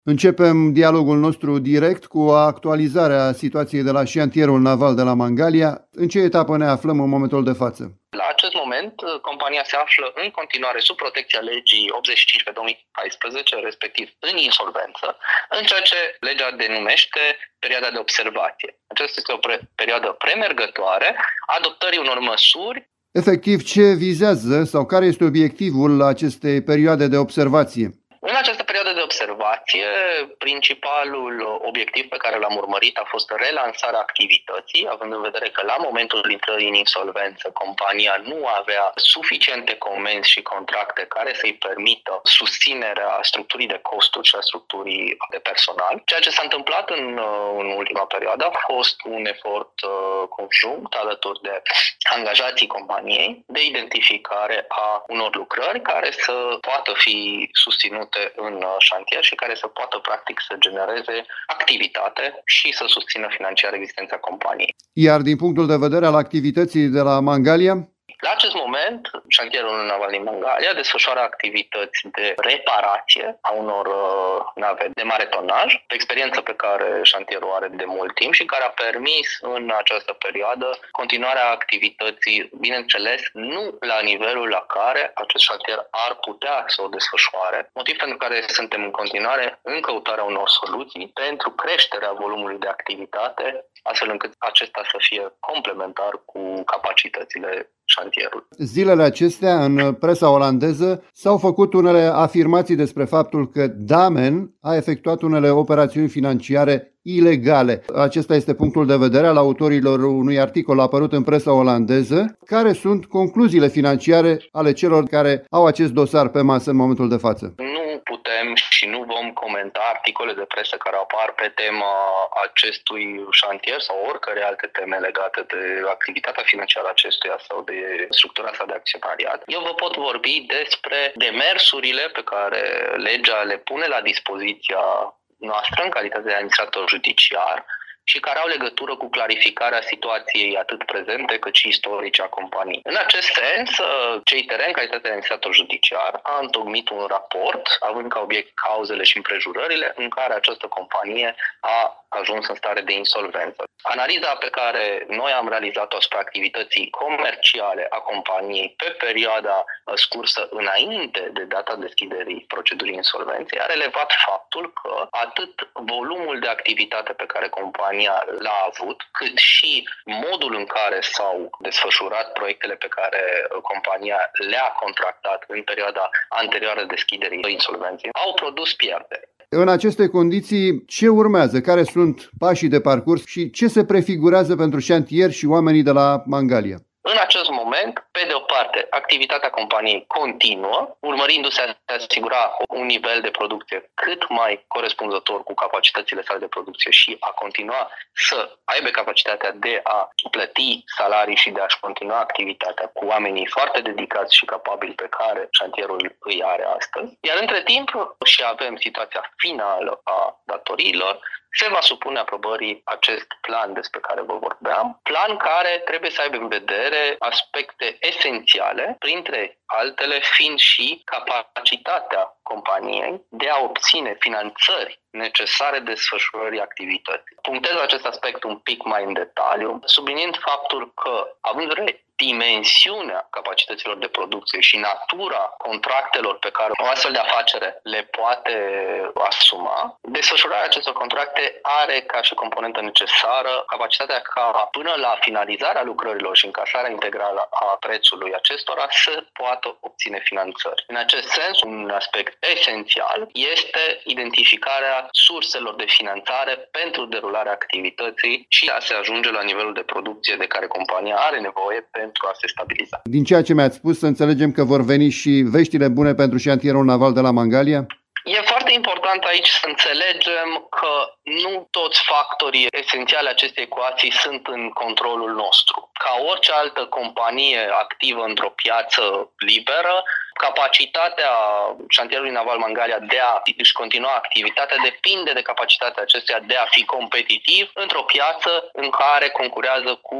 Începem dialogul nostru direct cu actualizarea situației de la șantierul naval de la Mangalia. În ce etapă ne aflăm în momentul de față? La acest moment, compania se află în continuare sub protecția legii 85 pe 2014, respectiv în insolvență, în ceea ce legea denumește perioada de observație. Aceasta este o perioadă premergătoare adoptării unor măsuri. Efectiv, ce vizează sau care este obiectivul acestei perioade de observație? În această perioadă de observație, principalul obiectiv pe care l-am urmărit a fost relansarea activității, având în vedere că la momentul intrării în insolvență, compania nu avea suficiente comenzi și contracte care să-i permită susținerea structurii de costuri și a structurii de personal. Ceea ce s-a întâmplat în ultima perioadă a fost un efort conjunct alături de angajații companiei de identificare a unor lucrări care să poată fi susținute în șantier și care să poată practic să genereze activitate și să susțină financiar existența companiei. Iar din punctul de vedere al activității de la Mangalia? La acest moment, șantierul naval din Mangalia desfășoară activități de reparație a unor nave de mare tonaj, o experiență pe care șantierul are de mult timp și care a permis în această perioadă continuarea activității, bineînțeles, nu la nivelul la care acest șantier ar putea să o desfășoare, motiv pentru care suntem în continuare în căutarea unor soluții pentru creșterea volumului de activitate, astfel încât acesta să fie complementar cu capacitățile șantierul. Zilele acestea, în presa olandeză, s-au făcut unele afirmații despre faptul că Damen a efectuat unele operațiuni financiare ilegale. Acesta este punctul de vedere al autorilor unui articol apărut în presa olandeză. Care sunt concluziile financiare ale celor care au acest dosar pe masă în momentul de față? Nu putem și nu vom comenta articole de presă care apar pe tema acestui șantier sau oricare alte teme legate de activitatea financiară acestuia sau de structura sa de acționariat. Eu vă pot vorbi despre demersurile pe care legea le pune la dispoziția noastră în calitate de administrator judiciar și care au legătură cu clarificarea situației atât prezente cât și istorice a companiei. În acest sens, CITR, în calitate de administrator judiciar, a întocmit un raport, având ca obiect cauzele și împrejurările în care această companie a ajuns în stare de insolvență. Analiza pe care noi am realizat-o asupra activității comerciale a companiei pe perioada scursă înainte de data deschiderii procedurii insolvenței a relevat faptul că atât volumul de activitate pe care compania l-a avut, cât și modul în care s-au desfășurat proiectele pe care compania le-a contractat în perioada anterioară deschiderii insolvenței au produs pierderi. În aceste condiții, ce urmează? Care sunt pașii de parcurs și ce se prefigurează pentru șantier și oamenii de la Mangalia? În acest moment, pe de o parte, activitatea companiei continuă, urmărindu-se a asigura un nivel de producție cât mai corespunzător cu capacitățile sale de producție și a continua să aibă capacitatea de a plăti salarii și de a-și continua activitatea cu oamenii foarte dedicați și capabili pe care șantierul îi are astăzi. Iar între timp și avem situația finală a datoriilor, se va supune aprobării acest plan despre care vă vorbeam, plan care trebuie să aibă în vedere aspecte esențiale, printre altele fiind și capacitatea companiei de a obține finanțări necesare desfășurării activității. Punctez acest aspect un pic mai în detaliu, subliniind faptul că, având în vedere dimensiunea capacităților de producție și natura contractelor pe care o astfel de afacere le poate asuma, desfășurarea acestor contracte are ca și componentă necesară capacitatea ca până la finalizarea lucrărilor și încasarea integrală a prețului acestora să poată obține finanțări. În acest sens, un aspect esențial este identificarea surselor de finanțare pentru derularea activității și a se ajunge la nivelul de producție de care compania are nevoie pentru a se stabiliza. Din ceea ce mi-ați spus, să înțelegem că vor veni și veștile bune pentru șantierul naval de la Mangalia? E foarte important aici să înțelegem că nu toți factorii esențiali acestei ecuații sunt în controlul nostru. Ca orice altă companie activă într-o piață liberă, capacitatea șantierului naval Mangalia de a își continua activitatea depinde de capacitatea acestuia de a fi competitiv într-o piață în care concurează cu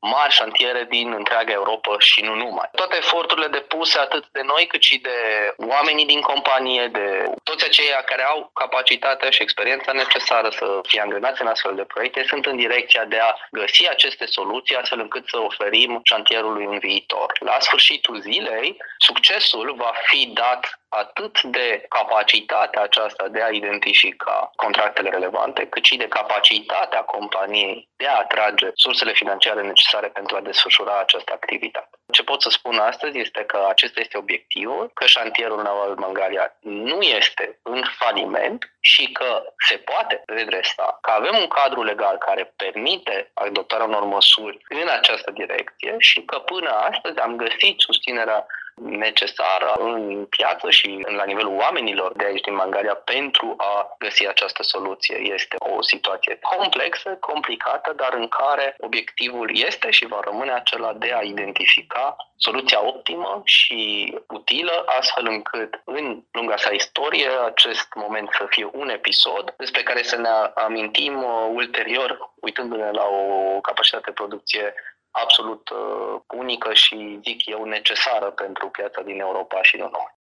mari șantiere din întreaga Europa și nu numai. Toate eforturile depuse atât de noi cât și de oamenii din companie, de toți aceia care au capacitatea și experiența necesară să fie angrenați în astfel de proiecte sunt în direcția de a găsi aceste soluții astfel încât să oferim șantierului un viitor. La sfârșitul zilei, succesul va fi dat atât de capacitatea aceasta de a identifica contractele relevante, cât și de capacitatea companiei de a atrage sursele financiare necesare pentru a desfășura această activitate. Ce pot să spun astăzi este că acesta este obiectivul, că șantierul naval Mangalia nu este în faliment și că se poate redresa, că avem un cadru legal care permite adoptarea unor măsuri în această direcție și că până astăzi am găsit susținerea necesară în piață și la nivelul oamenilor de aici din Mangalia pentru a găsi această soluție. Este o situație complexă, complicată, dar în care obiectivul este și va rămâne acela de a identifica soluția optimă și utilă, astfel încât în lunga sa istorie acest moment să fie un episod despre care să ne amintim ulterior, uitându-ne la o capacitate de producție absolut unică și, zic eu, necesară pentru piața din Europa și nu numai.